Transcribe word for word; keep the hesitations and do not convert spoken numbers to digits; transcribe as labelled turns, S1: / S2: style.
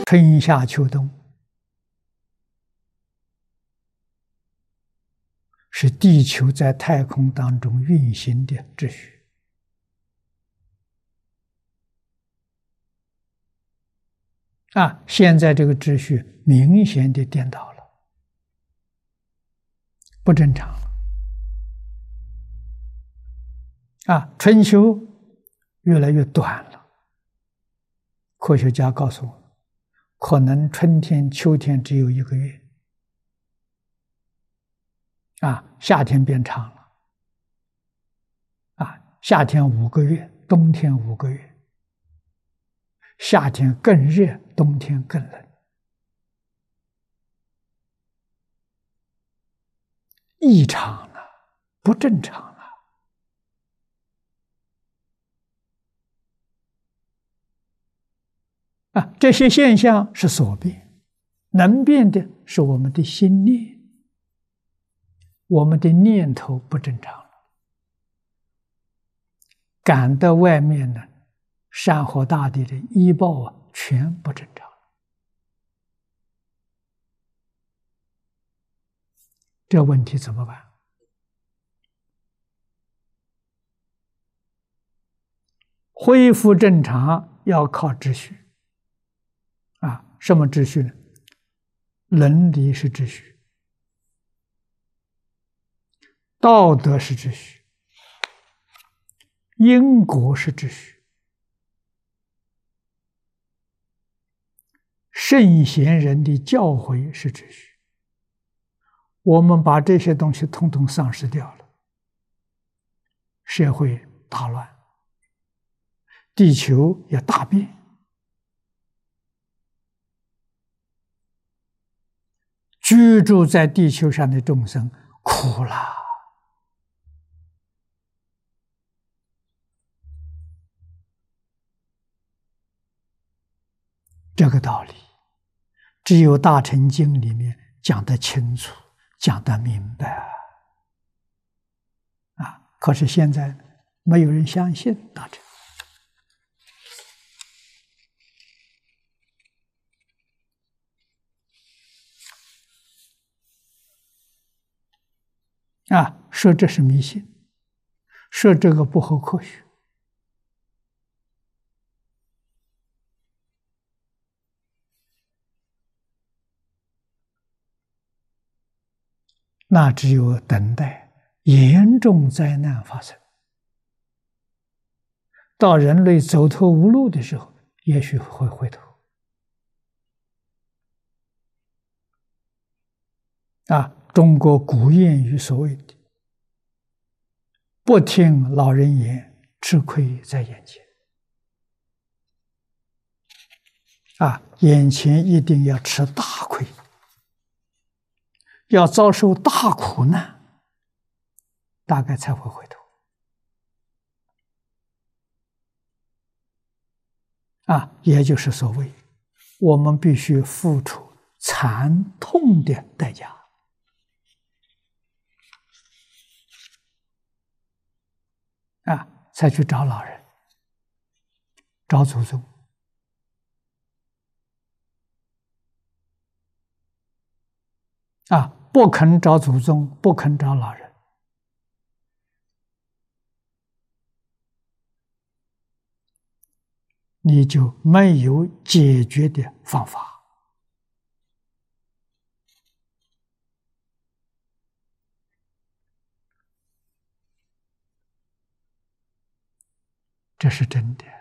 S1: 春夏秋冬是地球在太空当中运行的秩序。啊，现在这个秩序明显的颠倒了，不正常了。啊，春秋越来越短了。科学家告诉我，可能春天、秋天只有一个月。啊，夏天变长了。啊，夏天五个月，冬天五个月。夏天更热，冬天更冷。异常了，不正常了。啊，这些现象是所变，能变的是我们的心念，我们的念头不正常了，感到外面的山河大地的依报啊，全不正常。这问题怎么办？恢复正常要靠秩序。啊，什么秩序呢？伦理是秩序，道德是秩序，因果是秩序，圣贤人的教诲是秩序。我们把这些东西统统丧失掉了，社会大乱，地球也大变。居住在地球上的众生苦了。这个道理，只有《大乘经》里面讲得清楚，讲得明白啊！可是现在没有人相信大乘。啊，说这是迷信，说这个不合科学。那只有等待严重灾难发生，到人类走投无路的时候，也许会回头。啊，中国古谚语所谓的“不听老人言，吃亏在眼前”。啊，眼前一定要吃大亏，要遭受大苦难，大概才会回头。啊，也就是所谓，我们必须付出惨痛的代价。啊，才去找老人，找祖宗。啊，不肯找祖宗，不肯找老人，你就没有解决的方法。这是真的。